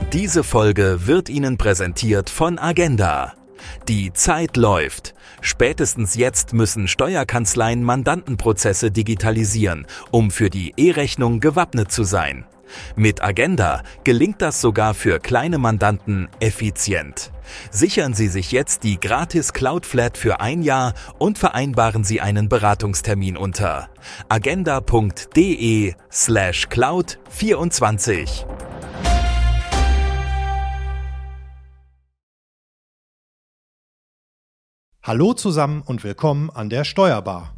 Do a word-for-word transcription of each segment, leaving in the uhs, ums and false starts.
Diese Folge wird Ihnen präsentiert von Agenda. Die Zeit läuft. Spätestens jetzt müssen Steuerkanzleien Mandantenprozesse digitalisieren, um für die E-Rechnung gewappnet zu sein. Mit Agenda gelingt das sogar für kleine Mandanten effizient. Sichern Sie sich jetzt die gratis Cloud Flat für ein Jahr und vereinbaren Sie einen Beratungstermin unter agenda.de slash cloud vierundzwanzig. Hallo zusammen und willkommen an der Steuerbar.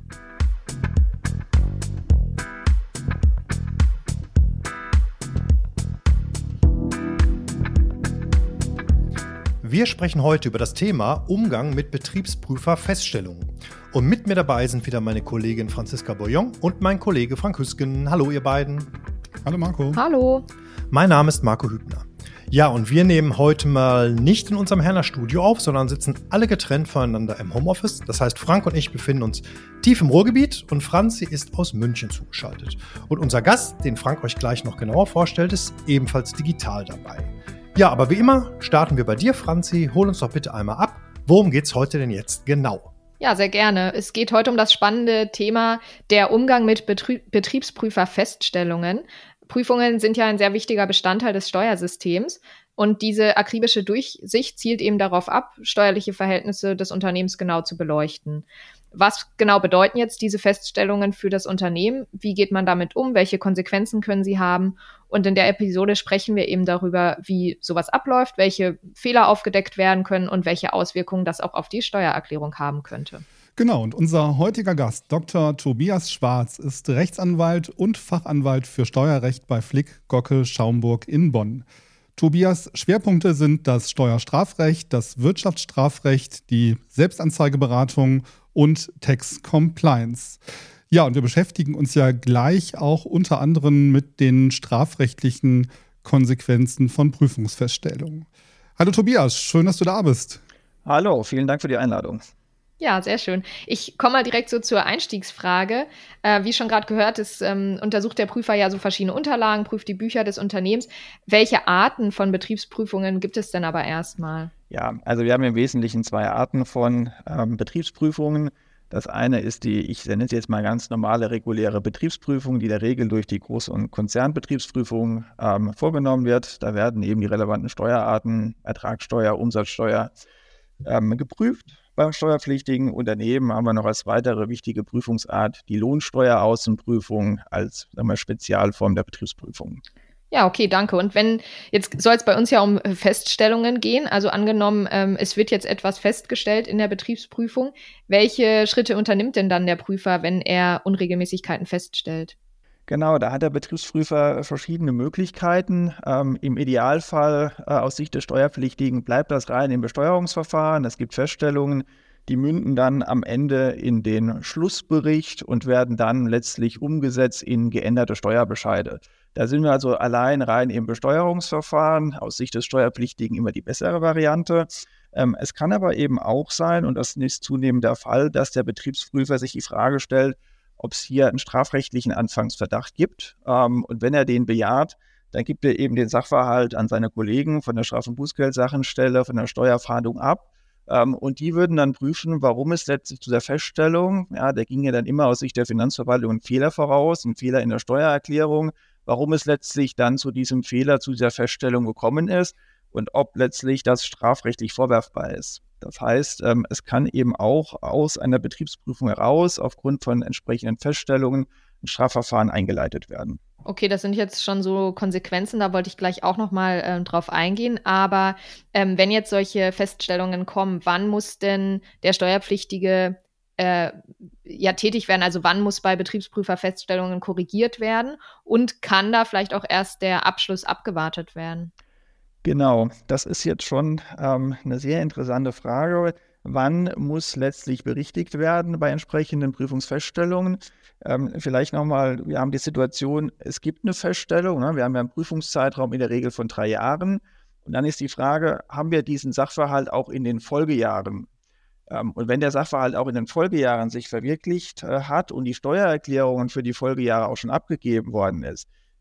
Wir sprechen heute über das Thema Umgang mit Betriebsprüferfeststellungen. Und mit mir dabei sind wieder meine Kollegin Franziska Boyon und mein Kollege Frank Hüsken. Hallo ihr beiden. Hallo Marco. Hallo. Mein Name ist Marco Hübner. Ja, und wir nehmen heute mal nicht in unserem Herner Studio auf, sondern sitzen alle getrennt voneinander im Homeoffice. Das heißt, Frank und ich befinden uns tief im Ruhrgebiet und Franzi ist aus München zugeschaltet. Und unser Gast, den Frank euch gleich noch genauer vorstellt, ist ebenfalls digital dabei. Ja, aber wie immer starten wir bei dir, Franzi. Hol uns doch bitte einmal ab. Worum geht's heute denn jetzt genau? Ja, sehr gerne. Es geht heute um das spannende Thema der Umgang mit Betrie- Betriebsprüferfeststellungen. Prüfungen sind ja ein sehr wichtiger Bestandteil des Steuersystems und diese akribische Durchsicht zielt eben darauf ab, steuerliche Verhältnisse des Unternehmens genau zu beleuchten. Was genau bedeuten jetzt diese Feststellungen für das Unternehmen? Wie geht man damit um? Welche Konsequenzen können sie haben? Und in der Episode sprechen wir eben darüber, wie sowas abläuft, welche Fehler aufgedeckt werden können und welche Auswirkungen das auch auf die Steuererklärung haben könnte. Genau, und unser heutiger Gast, Doktor Tobias Schwarz, ist Rechtsanwalt und Fachanwalt für Steuerrecht bei Flick, Gockel, Schaumburg in Bonn. Tobias' Schwerpunkte sind das Steuerstrafrecht, das Wirtschaftsstrafrecht, die Selbstanzeigeberatung und Tax Compliance. Ja, und wir beschäftigen uns ja gleich auch unter anderem mit den strafrechtlichen Konsequenzen von Prüfungsfeststellungen. Hallo Tobias, schön, dass du da bist. Hallo, vielen Dank für die Einladung. Ja, sehr schön. Ich komme mal direkt so zur Einstiegsfrage. Äh, wie schon gerade gehört, ist, ähm, untersucht der Prüfer ja so verschiedene Unterlagen, prüft die Bücher des Unternehmens. Welche Arten von Betriebsprüfungen gibt es denn aber erstmal? Ja, also wir haben im Wesentlichen zwei Arten von ähm, Betriebsprüfungen. Das eine ist die, ich nenne es jetzt mal ganz normale, reguläre Betriebsprüfung, die in der Regel durch die Groß- und Konzernbetriebsprüfung ähm, vorgenommen wird. Da werden eben die relevanten Steuerarten, Ertragssteuer, Umsatzsteuer ähm, geprüft. Beim steuerpflichtigen Unternehmen haben wir noch als weitere wichtige Prüfungsart die Lohnsteueraußenprüfung als, sagen wir, Spezialform der Betriebsprüfung. Ja, okay, danke. Und wenn, jetzt soll es bei uns ja um Feststellungen gehen, also angenommen, ähm, es wird jetzt etwas festgestellt in der Betriebsprüfung, welche Schritte unternimmt denn dann der Prüfer, wenn er Unregelmäßigkeiten feststellt? Genau, da hat der Betriebsprüfer verschiedene Möglichkeiten. Ähm, im Idealfall äh, aus Sicht des Steuerpflichtigen bleibt das rein im Besteuerungsverfahren. Es gibt Feststellungen, die münden dann am Ende in den Schlussbericht und werden dann letztlich umgesetzt in geänderte Steuerbescheide. Da sind wir also allein rein im Besteuerungsverfahren, aus Sicht des Steuerpflichtigen immer die bessere Variante. Ähm, es kann aber eben auch sein, und das ist zunehmend der Fall, dass der Betriebsprüfer sich die Frage stellt, ob es hier einen strafrechtlichen Anfangsverdacht gibt. Ähm, und wenn er den bejaht, dann gibt er eben den Sachverhalt an seine Kollegen von der Straf- und Bußgeldsachenstelle, von der Steuerfahndung ab. Ähm, und die würden dann prüfen, warum es letztlich zu der Feststellung, ja, da ging ja dann immer aus Sicht der Finanzverwaltung ein Fehler voraus, ein Fehler in der Steuererklärung, warum es letztlich dann zu diesem Fehler, zu dieser Feststellung gekommen ist und ob letztlich das strafrechtlich vorwerfbar ist. Das heißt, ähm, es kann eben auch aus einer Betriebsprüfung heraus aufgrund von entsprechenden Feststellungen ein Strafverfahren eingeleitet werden. Okay, das sind jetzt schon so Konsequenzen, da wollte ich gleich auch nochmal ähm, drauf eingehen. Aber ähm, wenn jetzt solche Feststellungen kommen, wann muss denn der Steuerpflichtige äh, ja tätig werden? Also wann muss bei Betriebsprüferfeststellungen korrigiert werden? Und kann da vielleicht auch erst der Abschluss abgewartet werden? Genau, das ist jetzt schon ähm, eine sehr interessante Frage. Wann muss letztlich berichtigt werden bei entsprechenden Prüfungsfeststellungen? Ähm, vielleicht nochmal, wir haben die Situation, es gibt eine Feststellung, ne? Wir haben ja einen Prüfungszeitraum in der Regel von drei Jahren. Und dann ist die Frage, haben wir diesen Sachverhalt auch in den Folgejahren? Ähm, und wenn der Sachverhalt auch in den Folgejahren sich verwirklicht äh, hat und die Steuererklärungen für die Folgejahre auch schon abgegeben worden ist,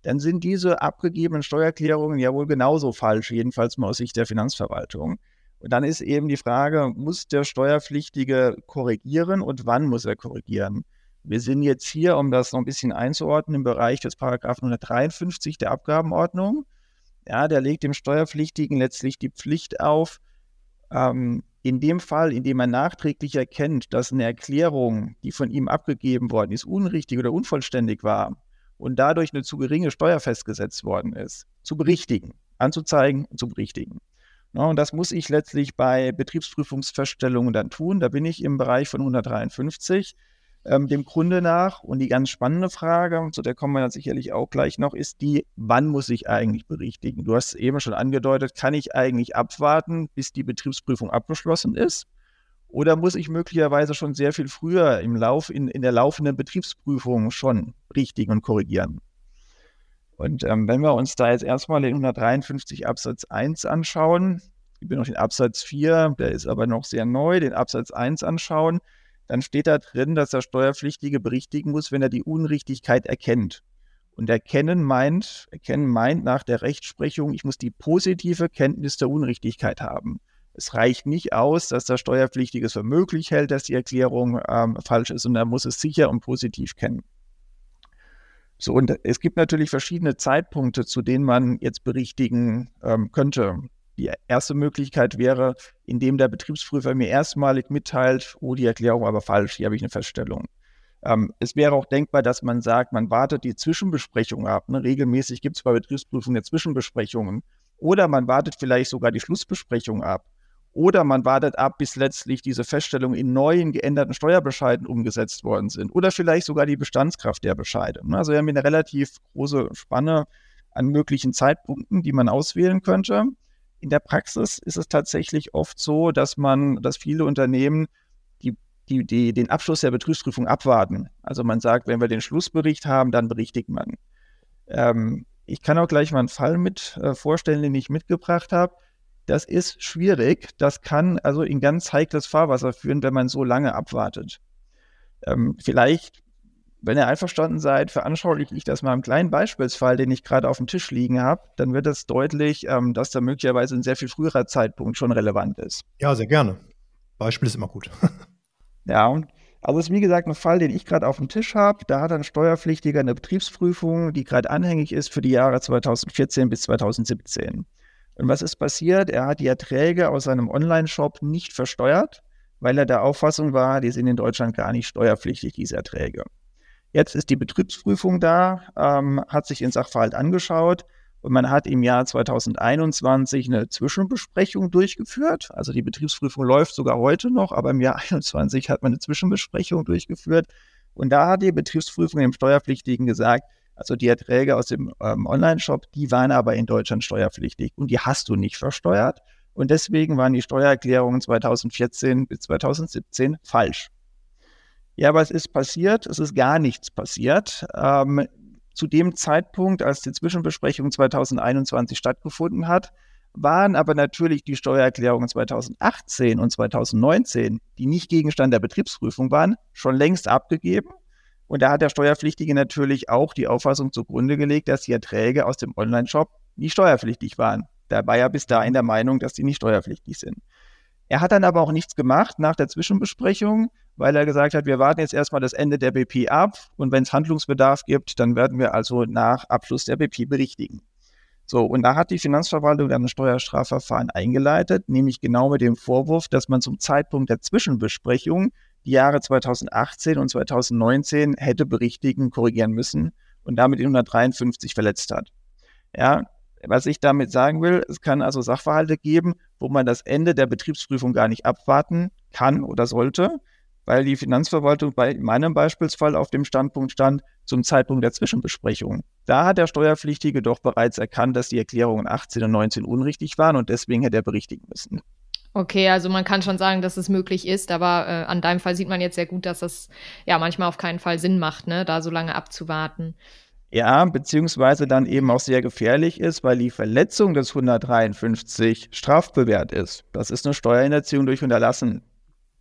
dann sind diese abgegebenen Steuererklärungen ja wohl genauso falsch, jedenfalls mal aus Sicht der Finanzverwaltung. Und dann ist eben die Frage, muss der Steuerpflichtige korrigieren und wann muss er korrigieren? Wir sind jetzt hier, um das noch ein bisschen einzuordnen, im Bereich des Paragraphen hundertdreiundfünfzig der Abgabenordnung. Ja, der legt dem Steuerpflichtigen letztlich die Pflicht auf, ähm, in dem Fall, in dem er nachträglich erkennt, dass eine Erklärung, die von ihm abgegeben worden ist, unrichtig oder unvollständig war und dadurch eine zu geringe Steuer festgesetzt worden ist, zu berichtigen, anzuzeigen und zu berichtigen. Ja, und das muss ich letztlich bei Betriebsprüfungsfeststellungen dann tun. Da bin ich im Bereich von hundertdreiundfünfzig. Ähm, dem Grunde nach. Und die ganz spannende Frage, zu der kommen wir dann sicherlich auch gleich noch, ist die, wann muss ich eigentlich berichtigen? Du hast es eben schon angedeutet, kann ich eigentlich abwarten, bis die Betriebsprüfung abgeschlossen ist? Oder muss ich möglicherweise schon sehr viel früher im Lauf, in, in der laufenden Betriebsprüfung schon berichtigen und korrigieren? Und ähm, wenn wir uns da jetzt erstmal den hundertdreiundfünfzig Absatz eins anschauen, ich bin noch den Absatz vier, der ist aber noch sehr neu, den Absatz eins anschauen, dann steht da drin, dass der Steuerpflichtige berichtigen muss, wenn er die Unrichtigkeit erkennt. Und erkennen meint, erkennen meint nach der Rechtsprechung, ich muss die positive Kenntnis der Unrichtigkeit haben. Es reicht nicht aus, dass der Steuerpflichtige es für möglich hält, dass die Erklärung ähm, falsch ist, und er muss es sicher und positiv kennen. So, und es gibt natürlich verschiedene Zeitpunkte, zu denen man jetzt berichtigen ähm, könnte. Die erste Möglichkeit wäre, indem der Betriebsprüfer mir erstmalig mitteilt, oh, die Erklärung war aber falsch, hier habe ich eine Feststellung. Ähm, es wäre auch denkbar, dass man sagt, man wartet die Zwischenbesprechung ab. Ne? Regelmäßig gibt es bei Betriebsprüfungen ja Zwischenbesprechungen. Oder man wartet vielleicht sogar die Schlussbesprechung ab. Oder man wartet ab, bis letztlich diese Feststellungen in neuen, geänderten Steuerbescheiden umgesetzt worden sind. Oder vielleicht sogar die Bestandskraft der Bescheide. Also wir haben eine relativ große Spanne an möglichen Zeitpunkten, die man auswählen könnte. In der Praxis ist es tatsächlich oft so, dass man, dass viele Unternehmen die, die, die, den Abschluss der Betriebsprüfung abwarten. Also man sagt, wenn wir den Schlussbericht haben, dann berichtigt man. Ähm, ich kann auch gleich mal einen Fall mit äh, vorstellen, den ich mitgebracht habe. Das ist schwierig. Das kann also in ganz heikles Fahrwasser führen, wenn man so lange abwartet. Ähm, vielleicht, wenn ihr einverstanden seid, veranschauliche ich das mal im kleinen Beispielsfall, den ich gerade auf dem Tisch liegen habe. Dann wird es deutlich, ähm, dass da möglicherweise ein sehr viel früherer Zeitpunkt schon relevant ist. Ja, sehr gerne. Beispiel ist immer gut. Ja, also es ist wie gesagt ein Fall, den ich gerade auf dem Tisch habe. Da hat ein Steuerpflichtiger eine Betriebsprüfung, die gerade anhängig ist für die Jahre zweitausendvierzehn bis zweitausendsiebzehn. Und was ist passiert? Er hat die Erträge aus seinem Online-Shop nicht versteuert, weil er der Auffassung war, die sind in Deutschland gar nicht steuerpflichtig, diese Erträge. Jetzt ist die Betriebsprüfung da, ähm, hat sich den Sachverhalt angeschaut und man hat im Jahr zweitausendeinundzwanzig eine Zwischenbesprechung durchgeführt. Also die Betriebsprüfung läuft sogar heute noch, aber im Jahr einundzwanzig hat man eine Zwischenbesprechung durchgeführt. Und da hat die Betriebsprüfung dem Steuerpflichtigen gesagt, also die Erträge aus dem ähm, Online-Shop, die waren aber in Deutschland steuerpflichtig und die hast du nicht versteuert. Und deswegen waren die Steuererklärungen zweitausendvierzehn bis zweitausendsiebzehn falsch. Ja, was ist passiert? Es ist gar nichts passiert. Ähm, zu dem Zeitpunkt, als die Zwischenbesprechung zweitausendeinundzwanzig stattgefunden hat, waren aber natürlich die Steuererklärungen zweitausendachtzehn und zweitausendneunzehn, die nicht Gegenstand der Betriebsprüfung waren, schon längst abgegeben. Und da hat der Steuerpflichtige natürlich auch die Auffassung zugrunde gelegt, dass die Erträge aus dem Online-Shop nicht steuerpflichtig waren. Da war er bis dahin der Meinung, dass die nicht steuerpflichtig sind. Er hat dann aber auch nichts gemacht nach der Zwischenbesprechung, weil er gesagt hat, wir warten jetzt erstmal das Ende der B P ab und wenn es Handlungsbedarf gibt, dann werden wir also nach Abschluss der B P berichtigen. So, und da hat die Finanzverwaltung dann ein Steuerstrafverfahren eingeleitet, nämlich genau mit dem Vorwurf, dass man zum Zeitpunkt der Zwischenbesprechung die Jahre zweitausendachtzehn und zweitausendneunzehn hätte berichtigen, korrigieren müssen und damit den hundertdreiundfünfzig verletzt hat. Ja, was ich damit sagen will, es kann also Sachverhalte geben, wo man das Ende der Betriebsprüfung gar nicht abwarten kann oder sollte, weil die Finanzverwaltung bei meinem Beispielsfall auf dem Standpunkt stand, zum Zeitpunkt der Zwischenbesprechung. Da hat der Steuerpflichtige doch bereits erkannt, dass die Erklärungen achtzehn und neunzehn unrichtig waren und deswegen hätte er berichtigen müssen. Okay, also man kann schon sagen, dass es möglich ist, aber äh, an deinem Fall sieht man jetzt sehr gut, dass das ja manchmal auf keinen Fall Sinn macht, ne, da so lange abzuwarten. Ja, beziehungsweise dann eben auch sehr gefährlich ist, weil die Verletzung des hundertdreiundfünfzig strafbewehrt ist. Das ist eine Steuerhinterziehung durch Unterlassen.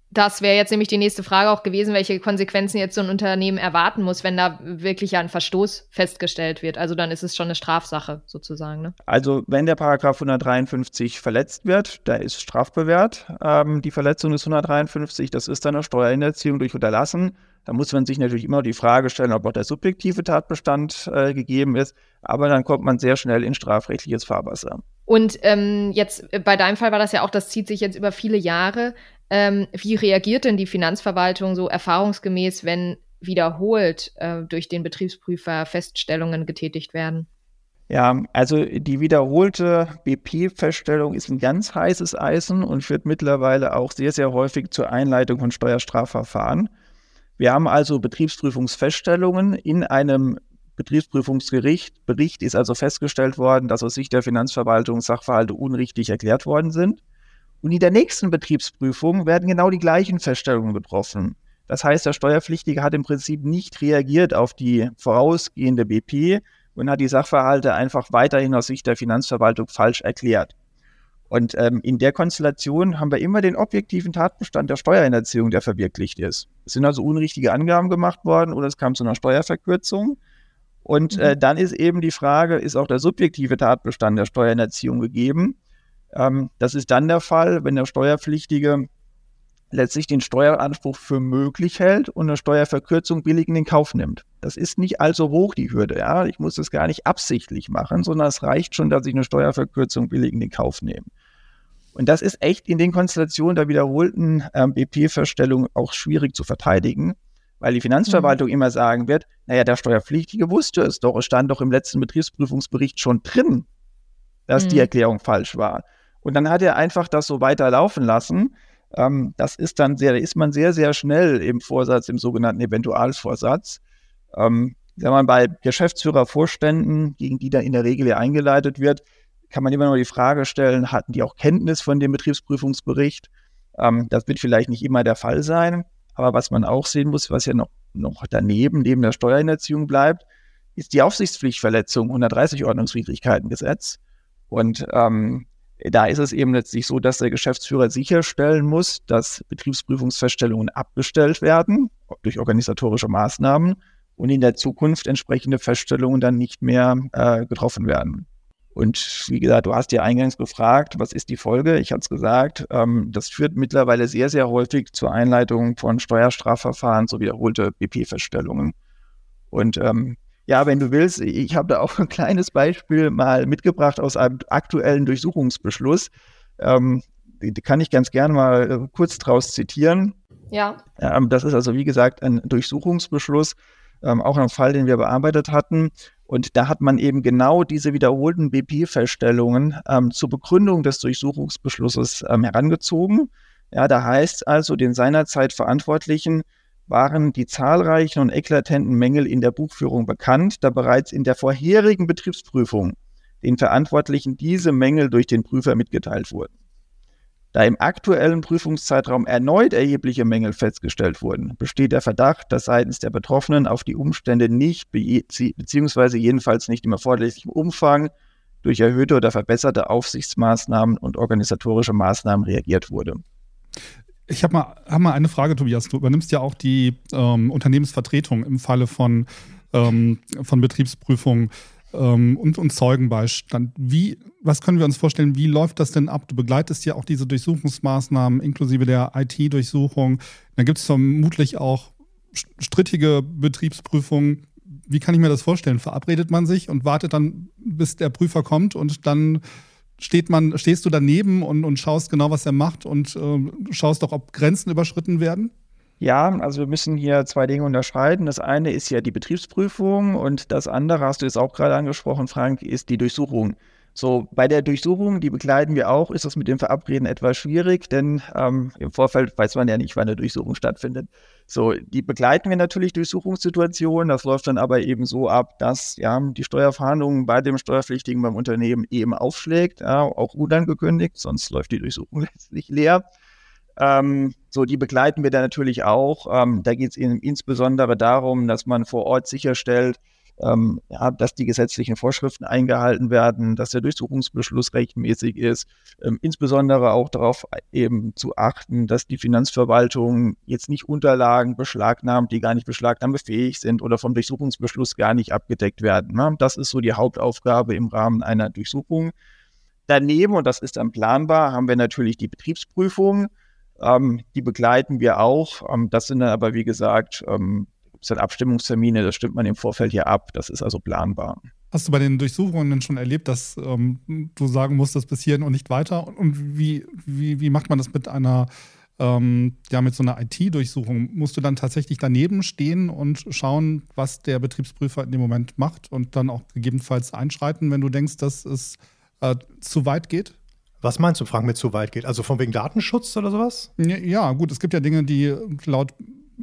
Das wäre jetzt nämlich die nächste Frage auch gewesen, welche Konsequenzen jetzt so ein Unternehmen erwarten muss, wenn da wirklich ein Verstoß festgestellt wird. Also dann ist es schon eine Strafsache sozusagen, ne? Also wenn der Paragraph hundertdreiundfünfzig verletzt wird, da ist strafbewehrt. Ähm, die Verletzung des hundertdreiundfünfzig, das ist dann eine Steuerhinterziehung durch Unterlassen. Da muss man sich natürlich immer die Frage stellen, ob auch der subjektive Tatbestand äh, gegeben ist. Aber dann kommt man sehr schnell in strafrechtliches Fahrwasser. Und ähm, jetzt bei deinem Fall war das ja auch, das zieht sich jetzt über viele Jahre. Ähm, wie reagiert denn die Finanzverwaltung so erfahrungsgemäß, wenn wiederholt äh, durch den Betriebsprüfer Feststellungen getätigt werden? Ja, also die wiederholte B P-Feststellung ist ein ganz heißes Eisen und führt mittlerweile auch sehr, sehr häufig zur Einleitung von Steuerstrafverfahren. Wir haben also Betriebsprüfungsfeststellungen in einem Betriebsprüfungsgericht. Bericht ist also festgestellt worden, dass aus Sicht der Finanzverwaltung Sachverhalte unrichtig erklärt worden sind. Und in der nächsten Betriebsprüfung werden genau die gleichen Feststellungen getroffen. Das heißt, der Steuerpflichtige hat im Prinzip nicht reagiert auf die vorausgehende B P und hat die Sachverhalte einfach weiterhin aus Sicht der Finanzverwaltung falsch erklärt. Und ähm, in der Konstellation haben wir immer den objektiven Tatbestand der Steuerhinterziehung, der verwirklicht ist. Es sind also unrichtige Angaben gemacht worden oder es kam zu einer Steuerverkürzung. Und äh, dann ist eben die Frage, ist auch der subjektive Tatbestand der Steuerhinterziehung gegeben? Ähm, das ist dann der Fall, wenn der Steuerpflichtige letztlich den Steueranspruch für möglich hält und eine Steuerverkürzung billig in den Kauf nimmt. Das ist nicht allzu hoch, die Hürde. Ja? Ich muss das gar nicht absichtlich machen, sondern es reicht schon, dass ich eine Steuerverkürzung billig in den Kauf nehme. Und das ist echt in den Konstellationen der wiederholten ähm, B P-Feststellung auch schwierig zu verteidigen, weil die Finanzverwaltung mhm. immer sagen wird, naja, der Steuerpflichtige wusste es doch, es stand doch im letzten Betriebsprüfungsbericht schon drin, dass mhm. die Erklärung falsch war. Und dann hat er einfach das so weiterlaufen lassen. Ähm, das ist dann sehr, da ist man sehr, sehr schnell im Vorsatz, im sogenannten Eventualvorsatz. Ähm, wenn man bei Geschäftsführervorständen, gegen die da in der Regel ja eingeleitet wird, kann man immer noch die Frage stellen, hatten die auch Kenntnis von dem Betriebsprüfungsbericht? Ähm, das wird vielleicht nicht immer der Fall sein. Aber was man auch sehen muss, was ja noch, noch daneben, neben der Steuerhinterziehung bleibt, ist die Aufsichtspflichtverletzung, hundertdreißig Ordnungswidrigkeitengesetz. Und ähm, da ist es eben letztlich so, dass der Geschäftsführer sicherstellen muss, dass Betriebsprüfungsfeststellungen abgestellt werden durch organisatorische Maßnahmen und in der Zukunft entsprechende Feststellungen dann nicht mehr äh, getroffen werden. Und wie gesagt, du hast ja eingangs gefragt, was ist die Folge? Ich hatte es gesagt, ähm, das führt mittlerweile sehr, sehr häufig zur Einleitung von Steuerstrafverfahren, so wiederholte B P-Feststellungen. Und ähm, ja, wenn du willst, ich habe da auch ein kleines Beispiel mal mitgebracht aus einem aktuellen Durchsuchungsbeschluss. Ähm, die kann ich ganz gerne mal äh, kurz draus zitieren. Ja. Ähm, das ist also, wie gesagt, ein Durchsuchungsbeschluss, ähm, auch ein Fall, den wir bearbeitet hatten. Und da hat man eben genau diese wiederholten B P-Feststellungen ähm, zur Begründung des Durchsuchungsbeschlusses ähm, herangezogen. Ja, da heißt also, den seinerzeit Verantwortlichen waren die zahlreichen und eklatenten Mängel in der Buchführung bekannt, da bereits in der vorherigen Betriebsprüfung den Verantwortlichen diese Mängel durch den Prüfer mitgeteilt wurden. Da im aktuellen Prüfungszeitraum erneut erhebliche Mängel festgestellt wurden, besteht der Verdacht, dass seitens der Betroffenen auf die Umstände nicht be- beziehungsweise jedenfalls nicht im erforderlichen Umfang durch erhöhte oder verbesserte Aufsichtsmaßnahmen und organisatorische Maßnahmen reagiert wurde. Ich habe mal, hab mal eine Frage, Tobias. Du übernimmst ja auch die ähm, Unternehmensvertretung im Falle von, ähm, von Betriebsprüfungen ähm, und, und Zeugenbeistand. Wie, was können wir uns vorstellen, wie läuft das denn ab? Du begleitest ja auch diese Durchsuchungsmaßnahmen inklusive der I T-Durchsuchung. Dann gibt es vermutlich auch strittige Betriebsprüfungen. Wie kann ich mir das vorstellen? Verabredet man sich und wartet dann, bis der Prüfer kommt und dann steht man, stehst du daneben und, und schaust genau, was er macht und äh, schaust auch, ob Grenzen überschritten werden? Ja, also wir müssen hier zwei Dinge unterscheiden. Das eine ist ja die Betriebsprüfung und das andere, hast du jetzt auch gerade angesprochen, Frank, ist die Durchsuchung. So, bei der Durchsuchung, die begleiten wir auch, ist das mit dem Verabreden etwas schwierig, denn ähm, im Vorfeld weiß man ja nicht, wann eine Durchsuchung stattfindet. So, die begleiten wir natürlich Durchsuchungssituationen, das läuft dann aber eben so ab, dass ja die Steuerverhandlungen bei dem Steuerpflichtigen beim Unternehmen eben aufschlägt, ja, auch unangekündigt, sonst läuft die Durchsuchung letztlich leer. Ähm, so, die begleiten wir dann natürlich auch. Ähm, da geht es insbesondere darum, dass man vor Ort sicherstellt, ähm, ja, dass die gesetzlichen Vorschriften eingehalten werden, dass der Durchsuchungsbeschluss rechtmäßig ist, ähm, insbesondere auch darauf eben zu achten, dass die Finanzverwaltung jetzt nicht Unterlagen beschlagnahmt, die gar nicht beschlagnahmefähig sind oder vom Durchsuchungsbeschluss gar nicht abgedeckt werden. Ne? Das ist so die Hauptaufgabe im Rahmen einer Durchsuchung. Daneben, und das ist dann planbar, haben wir natürlich die Betriebsprüfung. Ähm, die begleiten wir auch. Ähm, das sind dann aber, wie gesagt, ähm, es sind Abstimmungstermine, das stimmt man im Vorfeld hier ab. Das ist also planbar. Hast du bei den Durchsuchungen denn schon erlebt, dass ähm, du sagen musstest, bis hierhin und nicht weiter? Und wie, wie, wie macht man das mit einer, ähm, ja, mit so einer I T-Durchsuchung? Musst du dann tatsächlich daneben stehen und schauen, was der Betriebsprüfer in dem Moment macht und dann auch gegebenenfalls einschreiten, wenn du denkst, dass es äh, zu weit geht? Was meinst du, Frank, mit zu weit geht? Also von wegen Datenschutz oder sowas? Ja, gut, es gibt ja Dinge, die laut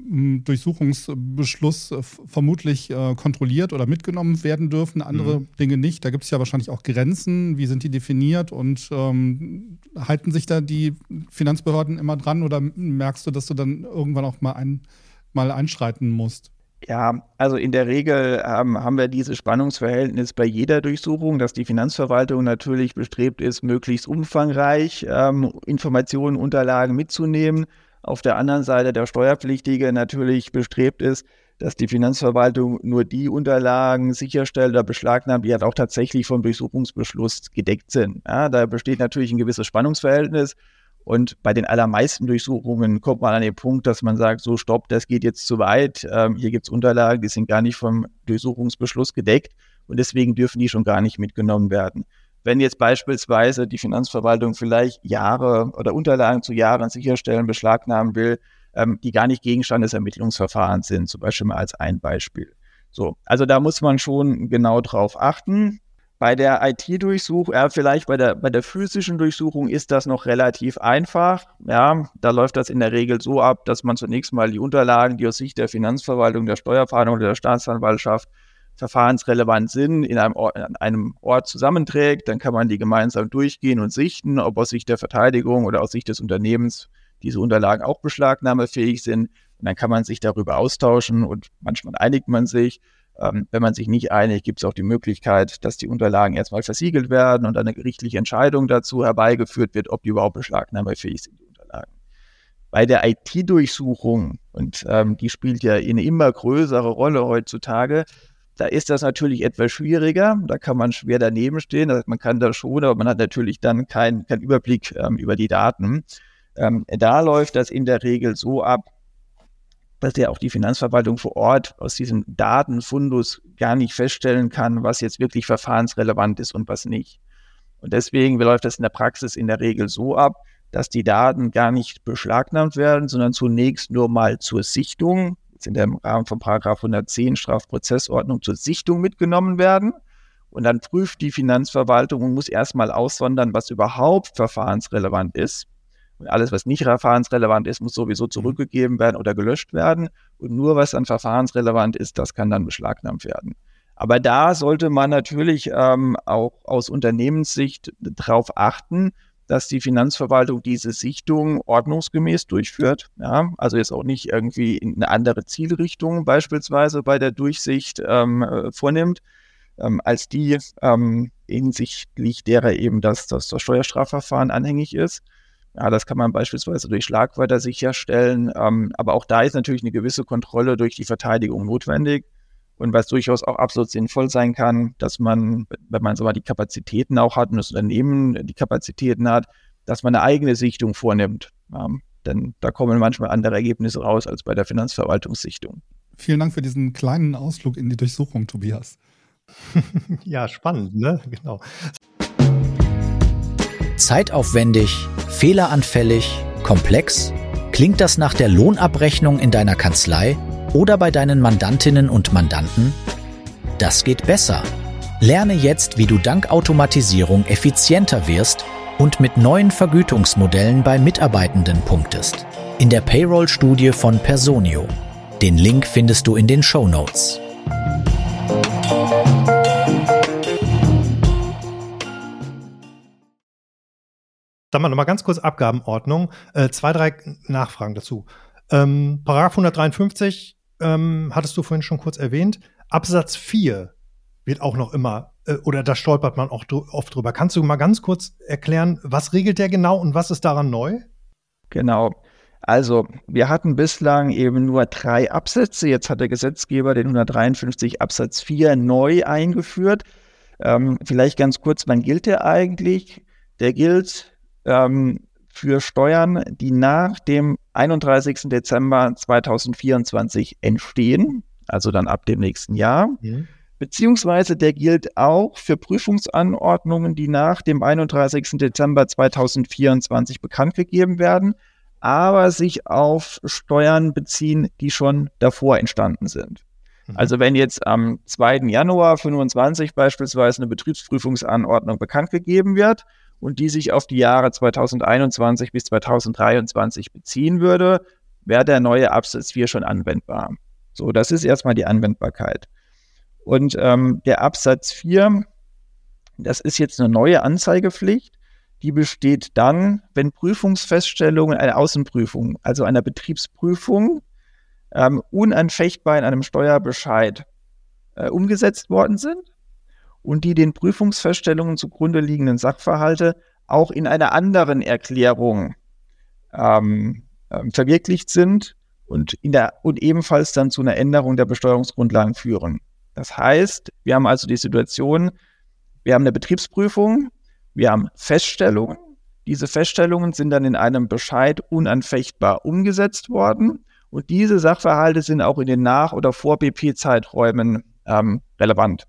Durchsuchungsbeschluss vermutlich äh, kontrolliert oder mitgenommen werden dürfen, andere mhm. Dinge nicht. Da gibt es ja wahrscheinlich auch Grenzen. Wie sind die definiert und ähm, halten sich da die Finanzbehörden immer dran oder merkst du, dass du dann irgendwann auch mal, ein, mal einschreiten musst? Ja, also in der Regel ähm, haben wir dieses Spannungsverhältnis bei jeder Durchsuchung, dass die Finanzverwaltung natürlich bestrebt ist, möglichst umfangreich ähm, Informationen, Unterlagen mitzunehmen. Auf der anderen Seite der Steuerpflichtige natürlich bestrebt ist, dass die Finanzverwaltung nur die Unterlagen sicherstellt oder beschlagnahmt, die halt auch tatsächlich vom Durchsuchungsbeschluss gedeckt sind. Ja, da besteht natürlich ein gewisses Spannungsverhältnis. Und bei den allermeisten Durchsuchungen kommt man an den Punkt, dass man sagt, so stopp, das geht jetzt zu weit. Ähm, hier gibt es Unterlagen, die sind gar nicht vom Durchsuchungsbeschluss gedeckt und deswegen dürfen die schon gar nicht mitgenommen werden. Wenn jetzt beispielsweise die Finanzverwaltung vielleicht Jahre oder Unterlagen zu Jahren sicherstellen, beschlagnahmen will, ähm, die gar nicht Gegenstand des Ermittlungsverfahrens sind, zum Beispiel mal als ein Beispiel. So, also da muss man schon genau drauf achten. Bei der I T-Durchsuchung, ja, vielleicht bei der, bei der physischen Durchsuchung ist das noch relativ einfach. Ja, da läuft das in der Regel so ab, dass man zunächst mal die Unterlagen, die aus Sicht der Finanzverwaltung, der Steuerfahndung oder der Staatsanwaltschaft verfahrensrelevant sind, in einem Ort, an einem Ort zusammenträgt. Dann kann man die gemeinsam durchgehen und sichten, ob aus Sicht der Verteidigung oder aus Sicht des Unternehmens diese Unterlagen auch beschlagnahmefähig sind. Und dann kann man sich darüber austauschen und manchmal einigt man sich. Ähm, wenn man sich nicht einigt, gibt es auch die Möglichkeit, dass die Unterlagen erstmal versiegelt werden und eine gerichtliche Entscheidung dazu herbeigeführt wird, ob die überhaupt beschlagnahmefähig sind, die Unterlagen. Bei der I T-Durchsuchung, und ähm, die spielt ja eine immer größere Rolle heutzutage, da ist das natürlich etwas schwieriger, da kann man schwer daneben stehen, also man kann da schon, aber man hat natürlich dann keinen kein Überblick ähm, über die Daten. Ähm, da läuft das in der Regel so ab, dass ja auch die Finanzverwaltung vor Ort aus diesem Datenfundus gar nicht feststellen kann, was jetzt wirklich verfahrensrelevant ist und was nicht. Und deswegen läuft das in der Praxis in der Regel so ab, dass die Daten gar nicht beschlagnahmt werden, sondern zunächst nur mal zur Sichtung, in dem Rahmen von Paragraph hundertzehn Strafprozessordnung zur Sichtung mitgenommen werden. Und dann prüft die Finanzverwaltung und muss erstmal aussondern, was überhaupt verfahrensrelevant ist. Und alles, was nicht verfahrensrelevant ist, muss sowieso zurückgegeben werden oder gelöscht werden. Und nur was dann verfahrensrelevant ist, das kann dann beschlagnahmt werden. Aber da sollte man natürlich ähm, auch aus Unternehmenssicht darauf achten, dass die Finanzverwaltung diese Sichtung ordnungsgemäß durchführt. Ja, also jetzt auch nicht irgendwie in eine andere Zielrichtung beispielsweise bei der Durchsicht ähm, vornimmt, ähm, als die ähm, hinsichtlich derer eben, dass, dass das Steuerstrafverfahren anhängig ist. Ja, das kann man beispielsweise durch Schlagwörter sicherstellen. Ähm, aber auch da ist natürlich eine gewisse Kontrolle durch die Verteidigung notwendig. Und was durchaus auch absolut sinnvoll sein kann, dass man, wenn man so mal die Kapazitäten auch hat und das Unternehmen die Kapazitäten hat, dass man eine eigene Sichtung vornimmt. Ja, denn da kommen manchmal andere Ergebnisse raus als bei der Finanzverwaltungssichtung. Vielen Dank für diesen kleinen Ausflug in die Durchsuchung, Tobias. Ja, spannend, ne? Genau. Zeitaufwendig, fehleranfällig, komplex? Klingt das nach der Lohnabrechnung in deiner Kanzlei oder bei deinen Mandantinnen und Mandanten? Das geht besser. Lerne jetzt, wie du dank Automatisierung effizienter wirst und mit neuen Vergütungsmodellen bei Mitarbeitenden punktest. In der Payroll-Studie von Personio. Den Link findest du in den Shownotes. Sag mal, nochmal ganz kurz Abgabenordnung. Äh, zwei, drei Nachfragen dazu. Ähm, Paragraph hundertdreiundfünfzig ähm, hattest du vorhin schon kurz erwähnt. Absatz vier wird auch noch immer, äh, oder da stolpert man auch dr- oft drüber. Kannst du mal ganz kurz erklären, was regelt der genau und was ist daran neu? Genau. Also, wir hatten bislang eben nur drei Absätze. Jetzt hat der Gesetzgeber den hundertdreiundfünfzig Absatz vier neu eingeführt. Ähm, vielleicht ganz kurz, wann gilt der eigentlich? Der gilt ähm, für Steuern, die nach dem einunddreißigsten Dezember zweitausendvierundzwanzig entstehen, also dann ab dem nächsten Jahr. Mhm. Beziehungsweise der gilt auch für Prüfungsanordnungen, die nach dem einunddreißigsten Dezember zweitausendvierundzwanzig bekannt gegeben werden, aber sich auf Steuern beziehen, die schon davor entstanden sind. Mhm. Also wenn jetzt am zweiten Januar fünfundzwanzig beispielsweise eine Betriebsprüfungsanordnung bekannt gegeben wird und die sich auf die Jahre zweitausendeinundzwanzig bis zweitausenddreiundzwanzig beziehen würde, wäre der neue Absatz vier schon anwendbar. So, das ist erstmal die Anwendbarkeit. Und ähm, der Absatz vier, das ist jetzt eine neue Anzeigepflicht, die besteht dann, wenn Prüfungsfeststellungen einer Außenprüfung, also einer Betriebsprüfung, ähm, unanfechtbar in einem Steuerbescheid äh, umgesetzt worden sind und die den Prüfungsfeststellungen zugrunde liegenden Sachverhalte auch in einer anderen Erklärung ähm, äh, verwirklicht sind und, in der, und ebenfalls dann zu einer Änderung der Besteuerungsgrundlagen führen. Das heißt, wir haben also die Situation, wir haben eine Betriebsprüfung, wir haben Feststellungen. Diese Feststellungen sind dann in einem Bescheid unanfechtbar umgesetzt worden und diese Sachverhalte sind auch in den Nach- oder Vor-B P-Zeiträumen ähm, relevant.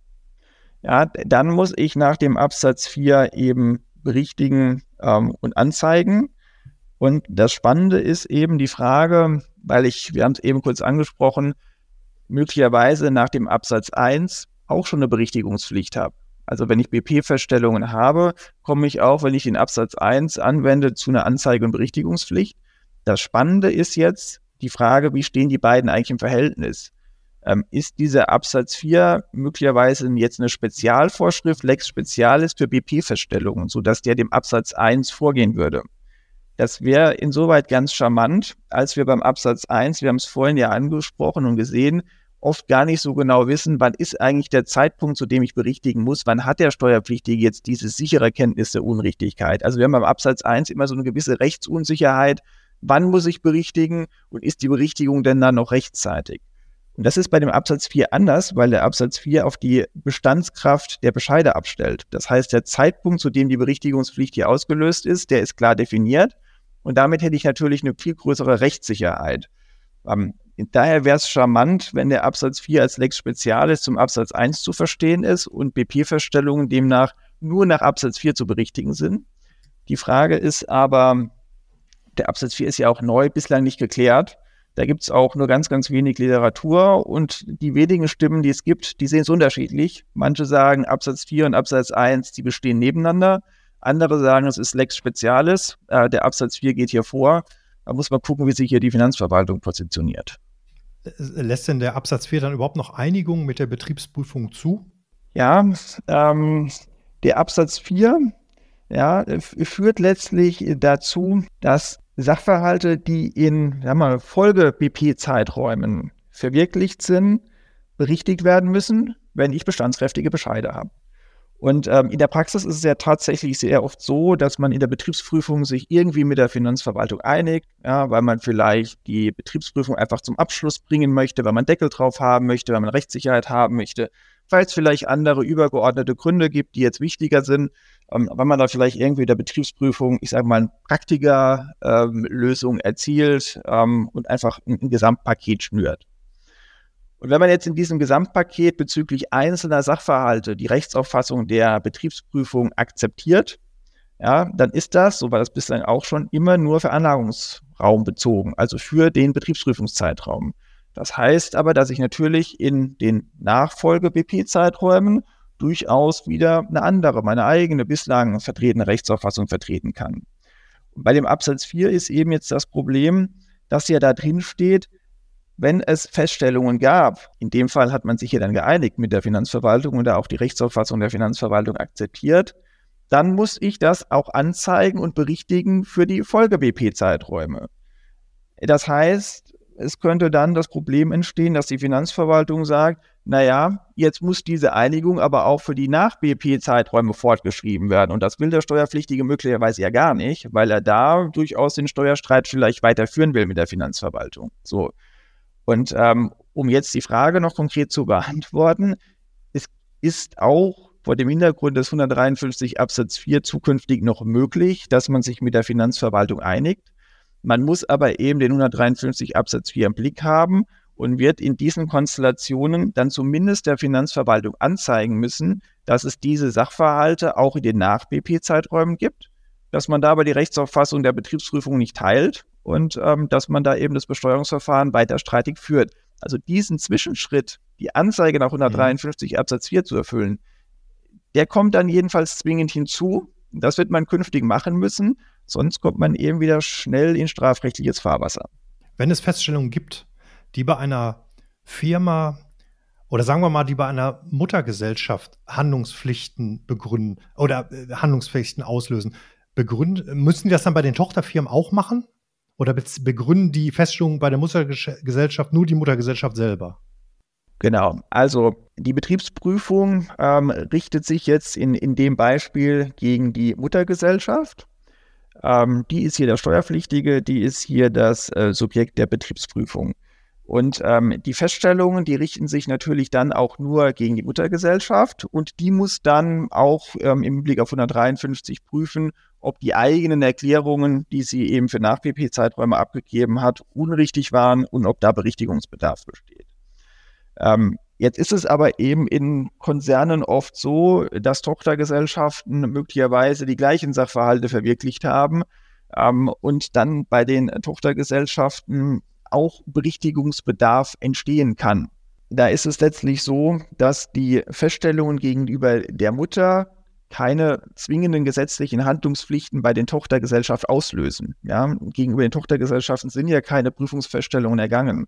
Ja, dann muss ich nach dem Absatz vier eben berichtigen ähm, und anzeigen. Und das Spannende ist eben die Frage, weil ich, wir haben es eben kurz angesprochen, möglicherweise nach dem Absatz eins auch schon eine Berichtigungspflicht habe. Also wenn ich B P-Feststellungen habe, komme ich auch, wenn ich den Absatz eins anwende, zu einer Anzeige- und Berichtigungspflicht. Das Spannende ist jetzt die Frage, wie stehen die beiden eigentlich im Verhältnis? Ähm, ist dieser Absatz vier möglicherweise jetzt eine Spezialvorschrift, Lex Specialis für B P-Feststellungen, sodass der dem Absatz eins vorgehen würde? Das wäre insoweit ganz charmant, als wir beim Absatz eins, wir haben es vorhin ja angesprochen und gesehen, oft gar nicht so genau wissen, wann ist eigentlich der Zeitpunkt, zu dem ich berichtigen muss, wann hat der Steuerpflichtige jetzt diese sichere Kenntnis der Unrichtigkeit. Also wir haben beim Absatz eins immer so eine gewisse Rechtsunsicherheit, wann muss ich berichtigen und ist die Berichtigung denn dann noch rechtzeitig? Und das ist bei dem Absatz vier anders, weil der Absatz vier auf die Bestandskraft der Bescheide abstellt. Das heißt, der Zeitpunkt, zu dem die Berichtigungspflicht hier ausgelöst ist, der ist klar definiert und damit hätte ich natürlich eine viel größere Rechtssicherheit. Ähm, Daher wäre es charmant, wenn der Absatz vier als Lex Specialis zum Absatz eins zu verstehen ist und B P-Feststellungen demnach nur nach Absatz vier zu berichtigen sind. Die Frage ist aber, der Absatz vier ist ja auch neu, bislang nicht geklärt. Da gibt es auch nur ganz, ganz wenig Literatur und die wenigen Stimmen, die es gibt, die sehen es unterschiedlich. Manche sagen, Absatz vier und Absatz eins, die bestehen nebeneinander. Andere sagen, es ist Lex Specialis, äh, der Absatz vier geht hier vor. Da muss man gucken, wie sich hier die Finanzverwaltung positioniert. Lässt denn der Absatz vier dann überhaupt noch Einigung mit der Betriebsprüfung zu? Ja, ähm, der Absatz vier ja, führt letztlich dazu, dass Sachverhalte, die in sagen wir mal, Folge-B P-Zeiträumen verwirklicht sind, berichtigt werden müssen, wenn ich bestandskräftige Bescheide habe. Und ähm, in der Praxis ist es ja tatsächlich sehr oft so, dass man in der Betriebsprüfung sich irgendwie mit der Finanzverwaltung einigt, ja, weil man vielleicht die Betriebsprüfung einfach zum Abschluss bringen möchte, weil man Deckel drauf haben möchte, weil man Rechtssicherheit haben möchte, weil es vielleicht andere übergeordnete Gründe gibt, die jetzt wichtiger sind, ähm, weil man da vielleicht irgendwie in der Betriebsprüfung, ich sage mal, eine Praktikerlösung ähm, erzielt ähm, und einfach ein, ein Gesamtpaket schnürt. Und wenn man jetzt in diesem Gesamtpaket bezüglich einzelner Sachverhalte die Rechtsauffassung der Betriebsprüfung akzeptiert, ja, dann ist das, so war das bislang auch schon, immer nur Veranlagungsraum bezogen, also für den Betriebsprüfungszeitraum. Das heißt aber, dass ich natürlich in den Nachfolge-B P-Zeiträumen durchaus wieder eine andere, meine eigene bislang vertretene Rechtsauffassung vertreten kann. Und bei dem Absatz vier ist eben jetzt das Problem, dass ja da drin steht, wenn es Feststellungen gab, in dem Fall hat man sich hier dann geeinigt mit der Finanzverwaltung und da auch die Rechtsauffassung der Finanzverwaltung akzeptiert, dann muss ich das auch anzeigen und berichtigen für die Folge-B P-Zeiträume. Das heißt, es könnte dann das Problem entstehen, dass die Finanzverwaltung sagt, naja, jetzt muss diese Einigung aber auch für die Nach-B P-Zeiträume fortgeschrieben werden. Und das will der Steuerpflichtige möglicherweise ja gar nicht, weil er da durchaus den Steuerstreit vielleicht weiterführen will mit der Finanzverwaltung. So. Und ähm, um jetzt die Frage noch konkret zu beantworten, es ist auch vor dem Hintergrund des hundertdreiundfünfzig Absatz vier zukünftig noch möglich, dass man sich mit der Finanzverwaltung einigt. Man muss aber eben den hundertdreiundfünfzig Absatz vier im Blick haben und wird in diesen Konstellationen dann zumindest der Finanzverwaltung anzeigen müssen, dass es diese Sachverhalte auch in den Nach-B P-Zeiträumen gibt, dass man da aber die Rechtsauffassung der Betriebsprüfung nicht teilt und ähm, dass man da eben das Besteuerungsverfahren weiter streitig führt. Also diesen Zwischenschritt, die Anzeige nach hundertdreiundfünfzig Absatz vier zu erfüllen, der kommt dann jedenfalls zwingend hinzu. Das wird man künftig machen müssen, sonst kommt man eben wieder schnell in strafrechtliches Fahrwasser. Wenn es Feststellungen gibt, die bei einer Firma oder sagen wir mal, die bei einer Muttergesellschaft Handlungspflichten begründen oder äh, Handlungspflichten auslösen, begründen, müssen die das dann bei den Tochterfirmen auch machen? Oder begründen die Feststellungen bei der Muttergesellschaft nur die Muttergesellschaft selber? Genau, also die Betriebsprüfung ähm, richtet sich jetzt in, in dem Beispiel gegen die Muttergesellschaft. Ähm, die ist hier der Steuerpflichtige, die ist hier das äh, Subjekt der Betriebsprüfung. Und ähm, die Feststellungen, die richten sich natürlich dann auch nur gegen die Muttergesellschaft und die muss dann auch ähm, im Blick auf hundertdreiundfünfzig prüfen, ob die eigenen Erklärungen, die sie eben für Nach-B P-Zeiträume abgegeben hat, unrichtig waren und ob da Berichtigungsbedarf besteht. Ähm, jetzt ist es aber eben in Konzernen oft so, dass Tochtergesellschaften möglicherweise die gleichen Sachverhalte verwirklicht haben ähm, und dann bei den Tochtergesellschaften auch Berichtigungsbedarf entstehen kann. Da ist es letztlich so, dass die Feststellungen gegenüber der Mutter keine zwingenden gesetzlichen Handlungspflichten bei den Tochtergesellschaften auslösen. Ja, gegenüber den Tochtergesellschaften sind ja keine Prüfungsfeststellungen ergangen.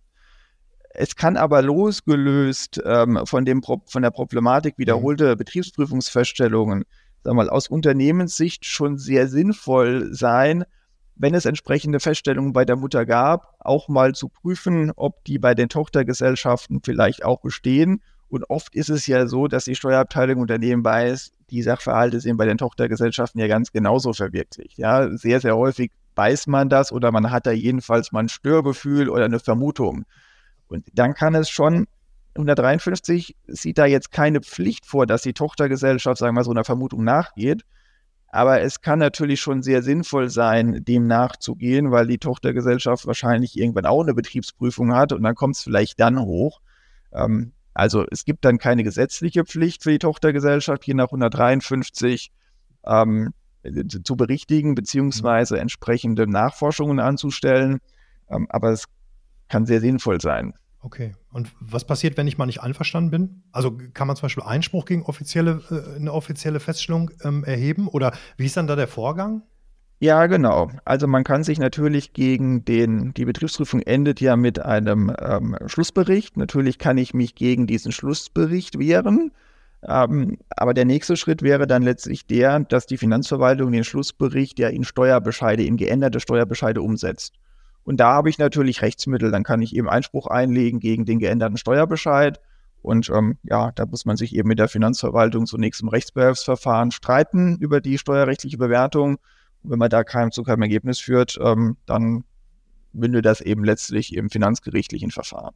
Es kann aber losgelöst ähm, von, dem, von der Problematik wiederholte Betriebsprüfungsfeststellungen, sagen wir mal, aus Unternehmenssicht schon sehr sinnvoll sein, wenn es entsprechende Feststellungen bei der Mutter gab, auch mal zu prüfen, ob die bei den Tochtergesellschaften vielleicht auch bestehen. Und oft ist es ja so, dass die Steuerabteilung Unternehmen weiß, die Sachverhalte sind bei den Tochtergesellschaften ja ganz genauso verwirklicht. Ja, sehr, sehr häufig weiß man das oder man hat da jedenfalls mal ein Störgefühl oder eine Vermutung. Und dann kann es schon, hundertdreiundfünfzig sieht da jetzt keine Pflicht vor, dass die Tochtergesellschaft, sagen wir mal, so einer Vermutung nachgeht. Aber es kann natürlich schon sehr sinnvoll sein, dem nachzugehen, weil die Tochtergesellschaft wahrscheinlich irgendwann auch eine Betriebsprüfung hat und dann kommt es vielleicht dann hoch. Ähm, also es gibt dann keine gesetzliche Pflicht für die Tochtergesellschaft, je nach hundertdreiundfünfzig ähm, zu berichtigen beziehungsweise entsprechende Nachforschungen anzustellen. Ähm, aber es kann sehr sinnvoll sein. Okay. Und was passiert, wenn ich mal nicht einverstanden bin? Also kann man zum Beispiel Einspruch gegen offizielle, äh, eine offizielle Feststellung ähm, erheben? Oder wie ist dann da der Vorgang? Ja, genau. Also man kann sich natürlich gegen den, die Betriebsprüfung endet ja mit einem ähm, Schlussbericht. Natürlich kann ich mich gegen diesen Schlussbericht wehren. Ähm, aber der nächste Schritt wäre dann letztlich der, dass die Finanzverwaltung den Schlussbericht ja in Steuerbescheide, in geänderte Steuerbescheide umsetzt. Und da habe ich natürlich Rechtsmittel, dann kann ich eben Einspruch einlegen gegen den geänderten Steuerbescheid. Und ähm, ja, da muss man sich eben mit der Finanzverwaltung zunächst im Rechtsbehelfsverfahren streiten über die steuerrechtliche Bewertung. Und wenn man da kein, zu keinem Ergebnis führt, ähm, dann mündet das eben letztlich im finanzgerichtlichen Verfahren.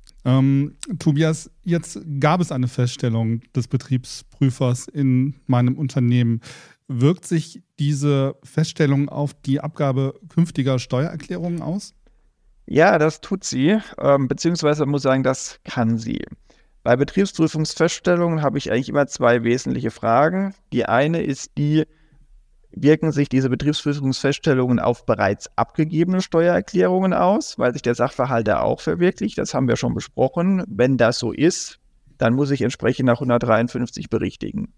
Ähm, Tobias, jetzt gab es eine Feststellung des Betriebsprüfers in meinem Unternehmen. Wirkt sich diese Feststellung auf die Abgabe künftiger Steuererklärungen aus? Ja, das tut sie, ähm, beziehungsweise man muss sagen, das kann sie. Bei Betriebsprüfungsfeststellungen habe ich eigentlich immer zwei wesentliche Fragen. Die eine ist die, wirken sich diese Betriebsprüfungsfeststellungen auf bereits abgegebene Steuererklärungen aus, weil sich der Sachverhalt da auch verwirklicht. Das haben wir schon besprochen. Wenn das so ist, dann muss ich entsprechend nach hundertdreiundfünfzig berichtigen.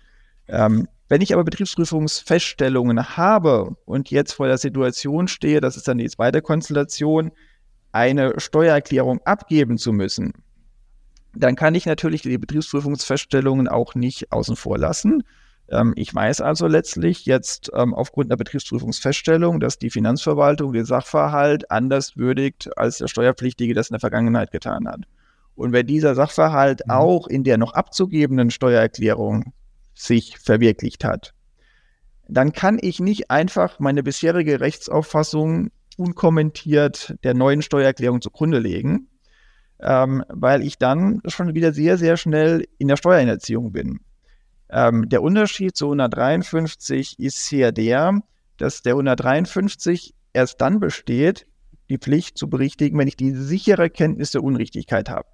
Ähm, wenn ich aber Betriebsprüfungsfeststellungen habe und jetzt vor der Situation stehe, das ist dann die zweite Konstellation, eine Steuererklärung abgeben zu müssen, dann kann ich natürlich die Betriebsprüfungsfeststellungen auch nicht außen vor lassen. Ähm, ich weiß also letztlich jetzt ähm, aufgrund der Betriebsprüfungsfeststellung, dass die Finanzverwaltung den Sachverhalt anders würdigt, als der Steuerpflichtige das in der Vergangenheit getan hat. Und wenn dieser Sachverhalt mhm. auch in der noch abzugebenden Steuererklärung sich verwirklicht hat, dann kann ich nicht einfach meine bisherige Rechtsauffassung unkommentiert der neuen Steuererklärung zugrunde legen, ähm, weil ich dann schon wieder sehr, sehr schnell in der Steuerhinterziehung bin. Ähm, der Unterschied zu hundertdreiundfünfzig ist hier der, dass der hundertdreiundfünfzig erst dann besteht, die Pflicht zu berichtigen, wenn ich die sichere Kenntnis der Unrichtigkeit habe.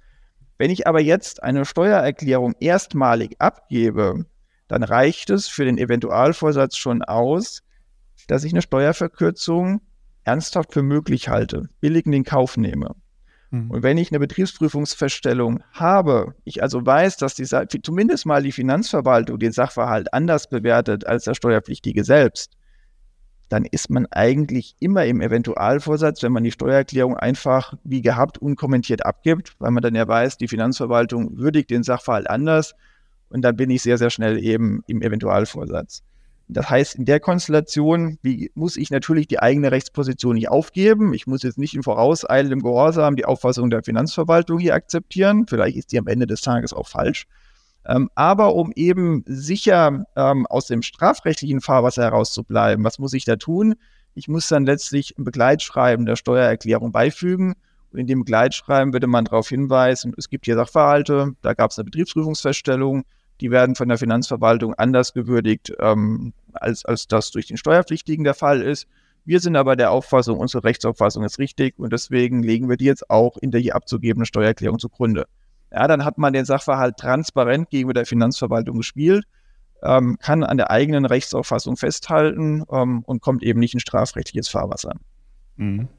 Wenn ich aber jetzt eine Steuererklärung erstmalig abgebe, dann reicht es für den Eventualvorsatz schon aus, dass ich eine Steuerverkürzung ernsthaft für möglich halte, billig in den Kauf nehme. Mhm. Und wenn ich eine Betriebsprüfungsfeststellung habe, ich also weiß, dass die, zumindest mal die Finanzverwaltung den Sachverhalt anders bewertet als der Steuerpflichtige selbst, dann ist man eigentlich immer im Eventualvorsatz, wenn man die Steuererklärung einfach wie gehabt unkommentiert abgibt, weil man dann ja weiß, die Finanzverwaltung würdigt den Sachverhalt anders und dann bin ich sehr, sehr schnell eben im Eventualvorsatz. Das heißt, in der Konstellation wie, muss ich natürlich die eigene Rechtsposition nicht aufgeben. Ich muss jetzt nicht in vorauseilendem Gehorsam die Auffassung der Finanzverwaltung hier akzeptieren. Vielleicht ist die am Ende des Tages auch falsch. Ähm, aber um eben sicher ähm, aus dem strafrechtlichen Fahrwasser herauszubleiben, was muss ich da tun? Ich muss dann letztlich ein Begleitschreiben der Steuererklärung beifügen. Und in dem Begleitschreiben würde man darauf hinweisen, es gibt hier Sachverhalte, da gab es eine Betriebsprüfungsfeststellung, die werden von der Finanzverwaltung anders gewürdigt, ähm, als, als das durch den Steuerpflichtigen der Fall ist. Wir sind aber der Auffassung, unsere Rechtsauffassung ist richtig und deswegen legen wir die jetzt auch in der hier abzugebenden Steuererklärung zugrunde. Ja, dann hat man den Sachverhalt transparent gegenüber der Finanzverwaltung gespielt, ähm, kann an der eigenen Rechtsauffassung festhalten ähm, und kommt eben nicht in strafrechtliches Fahrwasser. Mhm.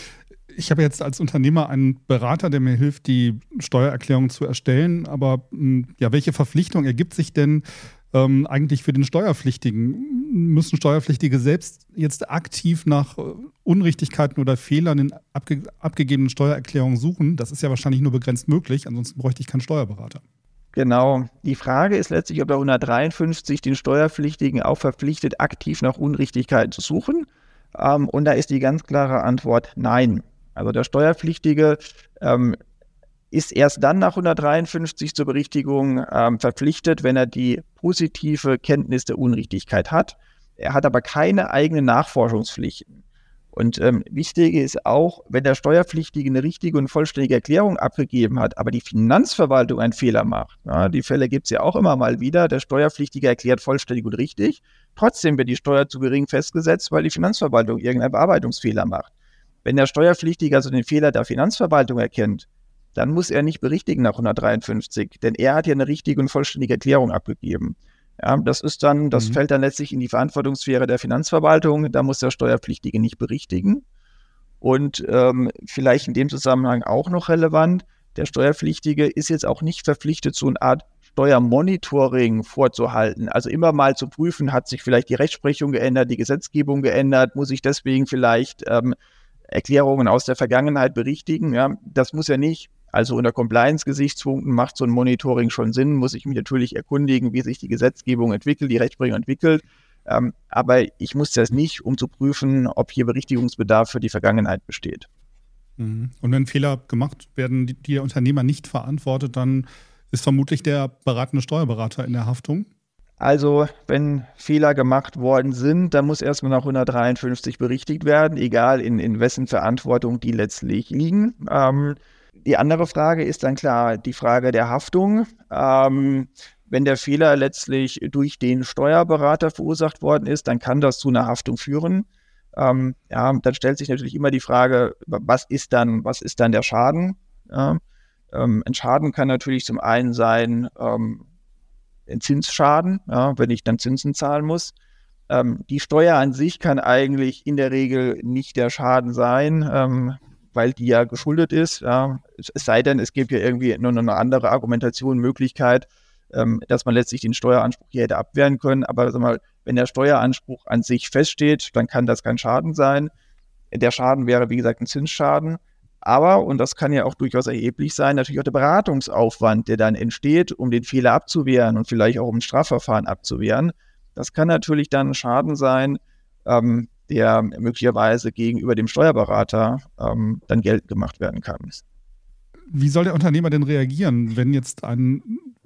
Ich habe jetzt als Unternehmer einen Berater, der mir hilft, die Steuererklärung zu erstellen. Aber ja, welche Verpflichtung ergibt sich denn ähm, eigentlich für den Steuerpflichtigen? Müssen Steuerpflichtige selbst jetzt aktiv nach äh, Unrichtigkeiten oder Fehlern in abge- abgegebenen Steuererklärungen suchen? Das ist ja wahrscheinlich nur begrenzt möglich. Ansonsten bräuchte ich keinen Steuerberater. Genau. Die Frage ist letztlich, ob der hundertdreiundfünfzig den Steuerpflichtigen auch verpflichtet, aktiv nach Unrichtigkeiten zu suchen. Ähm, und da ist die ganz klare Antwort nein. Also der Steuerpflichtige ähm, ist erst dann nach hundertdreiundfünfzig zur Berichtigung ähm, verpflichtet, wenn er die positive Kenntnis der Unrichtigkeit hat. Er hat aber keine eigenen Nachforschungspflichten. Und ähm, wichtig ist auch, wenn der Steuerpflichtige eine richtige und vollständige Erklärung abgegeben hat, aber die Finanzverwaltung einen Fehler macht. Ja, die Fälle gibt es ja auch immer mal wieder. Der Steuerpflichtige erklärt vollständig und richtig. Trotzdem wird die Steuer zu gering festgesetzt, weil die Finanzverwaltung irgendeinen Bearbeitungsfehler macht. Wenn der Steuerpflichtige also den Fehler der Finanzverwaltung erkennt, dann muss er nicht berichtigen nach hundertdreiundfünfzig, denn er hat ja eine richtige und vollständige Erklärung abgegeben. Ja, das ist dann, das mhm. fällt dann letztlich in die Verantwortungssphäre der Finanzverwaltung, da muss der Steuerpflichtige nicht berichtigen. Und ähm, vielleicht in dem Zusammenhang auch noch relevant, der Steuerpflichtige ist jetzt auch nicht verpflichtet, so eine Art Steuermonitoring vorzuhalten. Also immer mal zu prüfen, hat sich vielleicht die Rechtsprechung geändert, die Gesetzgebung geändert, muss ich deswegen vielleicht ähm, Erklärungen aus der Vergangenheit berichtigen. Ja, das muss ja nicht. Also unter Compliance-Gesichtspunkten macht so ein Monitoring schon Sinn, muss ich mich natürlich erkundigen, wie sich die Gesetzgebung entwickelt, die Rechtsprechung entwickelt. Ähm, aber ich muss das nicht, um zu prüfen, ob hier Berichtigungsbedarf für die Vergangenheit besteht. Und wenn Fehler gemacht werden, die der Unternehmer nicht verantwortet, dann ist vermutlich der beratende Steuerberater in der Haftung. Also, wenn Fehler gemacht worden sind, dann muss erstmal nach hundertdreiundfünfzig berichtigt werden, egal in, in wessen Verantwortung die letztlich liegen. Ähm, die andere Frage ist dann klar die Frage der Haftung. Ähm, wenn der Fehler letztlich durch den Steuerberater verursacht worden ist, dann kann das zu einer Haftung führen. Ähm, ja, dann stellt sich natürlich immer die Frage, was ist dann, was ist dann der Schaden? Ja, ähm, ein Schaden kann natürlich zum einen sein, ähm, ein Zinsschaden, ja, wenn ich dann Zinsen zahlen muss. Ähm, die Steuer an sich kann eigentlich in der Regel nicht der Schaden sein, ähm, weil die ja geschuldet ist. Ja. Es, es sei denn, es gibt ja irgendwie nur eine andere Argumentation, Möglichkeit, ähm, dass man letztlich den Steueranspruch hier hätte abwehren können. Aber sag mal, wenn der Steueranspruch an sich feststeht, dann kann das kein Schaden sein. Der Schaden wäre, wie gesagt, ein Zinsschaden. Aber, und das kann ja auch durchaus erheblich sein, natürlich auch der Beratungsaufwand, der dann entsteht, um den Fehler abzuwehren und vielleicht auch um ein Strafverfahren abzuwehren. Das kann natürlich dann ein Schaden sein, ähm, der möglicherweise gegenüber dem Steuerberater ähm, dann geltend gemacht werden kann. wie soll der Unternehmer denn reagieren, wenn jetzt ein,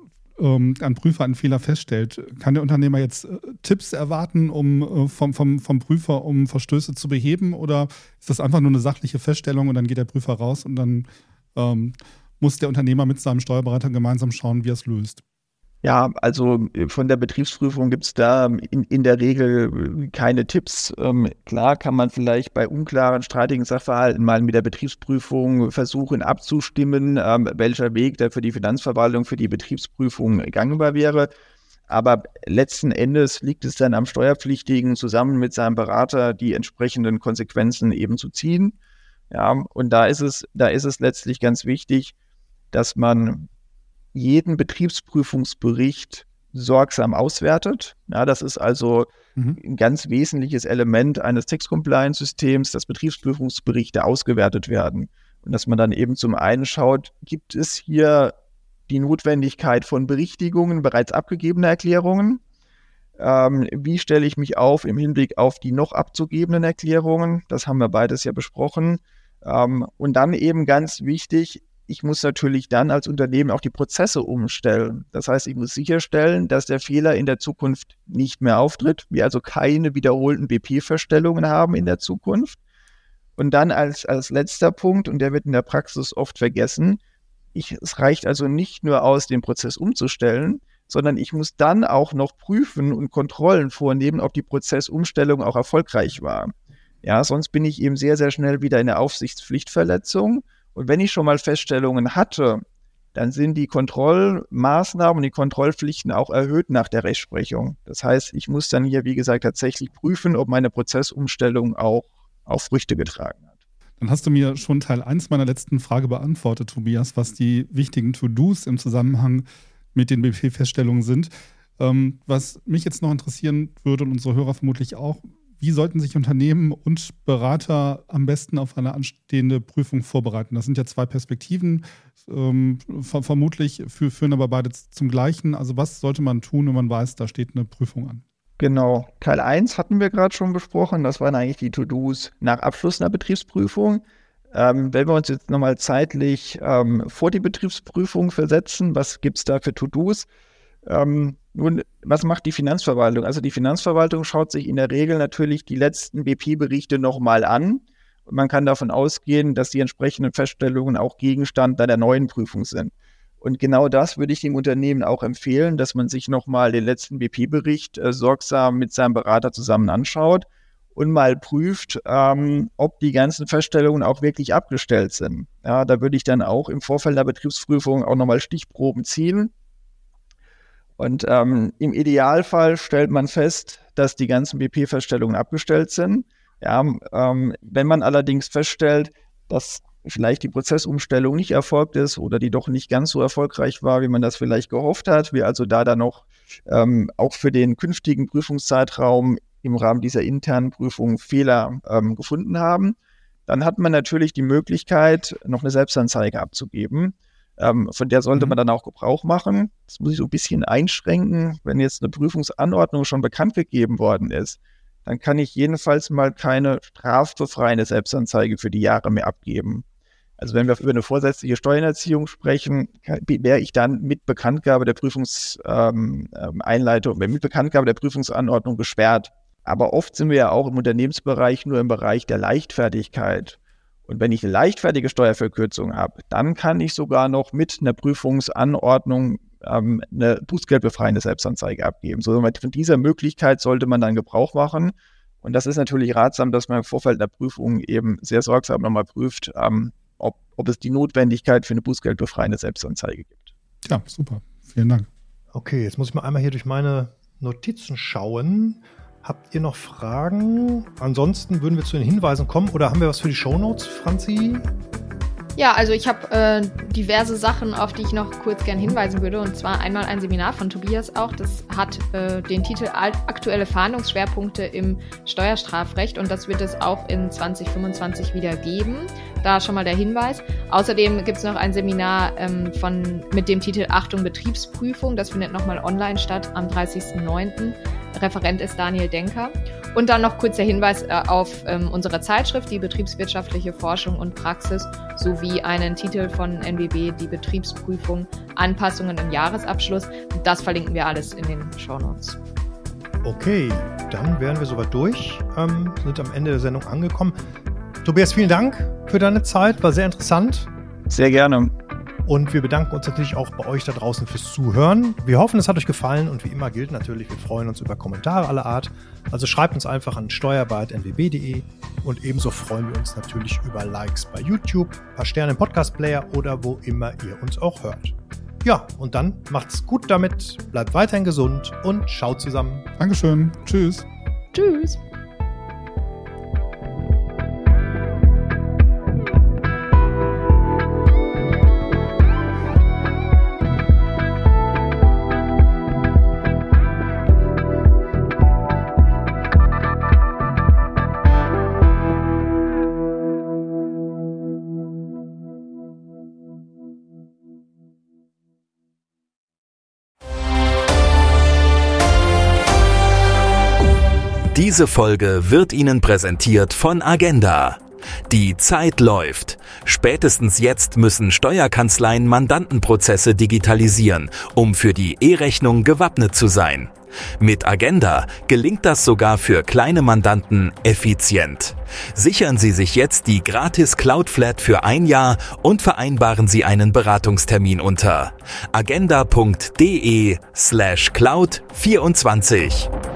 ähm, ein Prüfer einen Fehler feststellt? Kann der Unternehmer jetzt äh, Tipps erwarten, um äh, vom, vom, vom Prüfer, um Verstöße zu beheben? Oder ist das einfach nur eine sachliche Feststellung und dann geht der Prüfer raus und dann ähm, muss der Unternehmer mit seinem Steuerberater gemeinsam schauen, wie er es löst? Ja, also von der Betriebsprüfung gibt es da in, in der Regel keine Tipps. Ähm, klar kann man vielleicht bei unklaren, streitigen Sachverhalten mal mit der Betriebsprüfung versuchen abzustimmen, ähm, welcher Weg da für die Finanzverwaltung, für die Betriebsprüfung gangbar wäre. Aber letzten Endes liegt es dann am Steuerpflichtigen, zusammen mit seinem Berater die entsprechenden Konsequenzen eben zu ziehen. Ja, und da ist es, da ist es letztlich ganz wichtig, dass man jeden Betriebsprüfungsbericht sorgsam auswertet. Ja, das ist also mhm. ein ganz wesentliches Element eines Tax-Compliance-Systems, dass Betriebsprüfungsberichte ausgewertet werden. Und dass man dann eben zum einen schaut, gibt es hier die Notwendigkeit von Berichtigungen bereits abgegebener Erklärungen? Ähm, wie stelle ich mich auf im Hinblick auf die noch abzugebenden Erklärungen? Das haben wir beides ja besprochen. Ähm, und dann eben ganz wichtig, ich muss natürlich dann als Unternehmen auch die Prozesse umstellen. Das heißt, ich muss sicherstellen, dass der Fehler in der Zukunft nicht mehr auftritt. Wir also keine wiederholten B P-Feststellungen haben in der Zukunft. Und dann als, als letzter Punkt, und der wird in der Praxis oft vergessen, ich, es reicht also nicht nur aus, den Prozess umzustellen, sondern ich muss dann auch noch prüfen und Kontrollen vornehmen, ob die Prozessumstellung auch erfolgreich war. Ja, sonst bin ich eben sehr, sehr schnell wieder in der Aufsichtspflichtverletzung. Und wenn ich schon mal Feststellungen hatte, dann sind die Kontrollmaßnahmen und die Kontrollpflichten auch erhöht nach der Rechtsprechung. Das heißt, ich muss dann hier, wie gesagt, tatsächlich prüfen, ob meine Prozessumstellung auch, auch Früchte getragen hat. Dann hast du mir schon Teil eins meiner letzten Frage beantwortet, Tobias, was die wichtigen To-Dos im Zusammenhang mit den B P-Feststellungen sind. Ähm, was mich jetzt noch interessieren würde und unsere Hörer vermutlich auch, wie sollten sich Unternehmen und Berater am besten auf eine anstehende Prüfung vorbereiten? Das sind ja zwei Perspektiven, ähm, ver- vermutlich für, führen aber beide zum Gleichen. Also was sollte man tun, wenn man weiß, da steht eine Prüfung an? Genau, Teil eins hatten wir gerade schon besprochen, das waren eigentlich die To-Dos nach Abschluss einer Betriebsprüfung. Ähm, wenn wir uns jetzt nochmal zeitlich ähm, vor die Betriebsprüfung versetzen, was gibt es da für To-Dos? Ähm, nun, was macht die Finanzverwaltung? Also die Finanzverwaltung schaut sich in der Regel natürlich die letzten B P-Berichte nochmal an. Und man kann davon ausgehen, dass die entsprechenden Feststellungen auch Gegenstand der neuen Prüfung sind. Und genau das würde ich dem Unternehmen auch empfehlen, dass man sich nochmal den letzten B P-Bericht äh, sorgsam mit seinem Berater zusammen anschaut und mal prüft, ähm, ob die ganzen Feststellungen auch wirklich abgestellt sind. Ja, da würde ich dann auch im Vorfeld der Betriebsprüfung auch nochmal Stichproben ziehen. Und ähm, im Idealfall stellt man fest, dass die ganzen B P-Feststellungen abgestellt sind. Ja, ähm, wenn man allerdings feststellt, dass vielleicht die Prozessumstellung nicht erfolgt ist oder die doch nicht ganz so erfolgreich war, wie man das vielleicht gehofft hat, wir also da dann noch ähm, auch für den künftigen Prüfungszeitraum im Rahmen dieser internen Prüfung Fehler ähm, gefunden haben, dann hat man natürlich die Möglichkeit, noch eine Selbstanzeige abzugeben. Ähm, von der sollte man dann auch Gebrauch machen. Das muss ich so ein bisschen einschränken. Wenn jetzt eine Prüfungsanordnung schon bekannt gegeben worden ist, dann kann ich jedenfalls mal keine strafbefreiende Selbstanzeige für die Jahre mehr abgeben. Also wenn wir über eine vorsätzliche Steuerhinterziehung sprechen, wäre ich dann mit Bekanntgabe der Prüfungseinleitung, ähm, mit Bekanntgabe der Prüfungsanordnung gesperrt. Aber oft sind wir ja auch im Unternehmensbereich nur im Bereich der Leichtfertigkeit. Und wenn ich eine leichtfertige Steuerverkürzung habe, dann kann ich sogar noch mit einer Prüfungsanordnung ähm, eine bußgeldbefreiende Selbstanzeige abgeben. So, von dieser Möglichkeit sollte man dann Gebrauch machen. Und das ist natürlich ratsam, dass man im Vorfeld der Prüfung eben sehr sorgsam nochmal prüft, ähm, ob, ob es die Notwendigkeit für eine bußgeldbefreiende Selbstanzeige gibt. Ja, super. Vielen Dank. Okay, jetzt muss ich mal einmal hier durch meine Notizen schauen. Habt ihr noch Fragen? Ansonsten würden wir zu den Hinweisen kommen. Oder haben wir was für die Shownotes, Franzi? Ja, also ich habe äh, diverse Sachen, auf die ich noch kurz gern hinweisen würde. Und zwar einmal ein Seminar von Tobias auch. Das hat äh, den Titel Aktuelle Fahndungsschwerpunkte im Steuerstrafrecht. Und das wird es auch in zwanzig fünfundzwanzig wieder geben. Da schon mal der Hinweis. Außerdem gibt es noch ein Seminar ähm, von, mit dem Titel Achtung Betriebsprüfung. Das findet nochmal online statt am dreißigsten neunten Referent ist Daniel Denker. Und dann noch kurz der Hinweis äh, auf ähm, unsere Zeitschrift, die Betriebswirtschaftliche Forschung und Praxis, sowie einen Titel von N W B, die Betriebsprüfung, Anpassungen im Jahresabschluss. Das verlinken wir alles in den Shownotes. Okay, dann wären wir soweit durch, ähm, sind am Ende der Sendung angekommen. Tobias, vielen Dank für deine Zeit, war sehr interessant. Sehr gerne. Und wir bedanken uns natürlich auch bei euch da draußen fürs Zuhören. Wir hoffen, es hat euch gefallen und wie immer gilt natürlich, wir freuen uns über Kommentare aller Art. Also schreibt uns einfach an steuerbar punkt n w b punkt d e und ebenso freuen wir uns natürlich über Likes bei YouTube, ein paar Sterne im Podcast-Player oder wo immer ihr uns auch hört. Ja, und dann macht's gut damit, bleibt weiterhin gesund und schaut zusammen. Dankeschön. Tschüss. Tschüss. Diese Folge wird Ihnen präsentiert von Agenda. Die Zeit läuft. Spätestens jetzt müssen Steuerkanzleien Mandantenprozesse digitalisieren, um für die E-Rechnung gewappnet zu sein. Mit Agenda gelingt das sogar für kleine Mandanten effizient. Sichern Sie sich jetzt die gratis Cloud Flat für ein Jahr und vereinbaren Sie einen Beratungstermin unter agenda punkt d e slash cloud vierundzwanzig.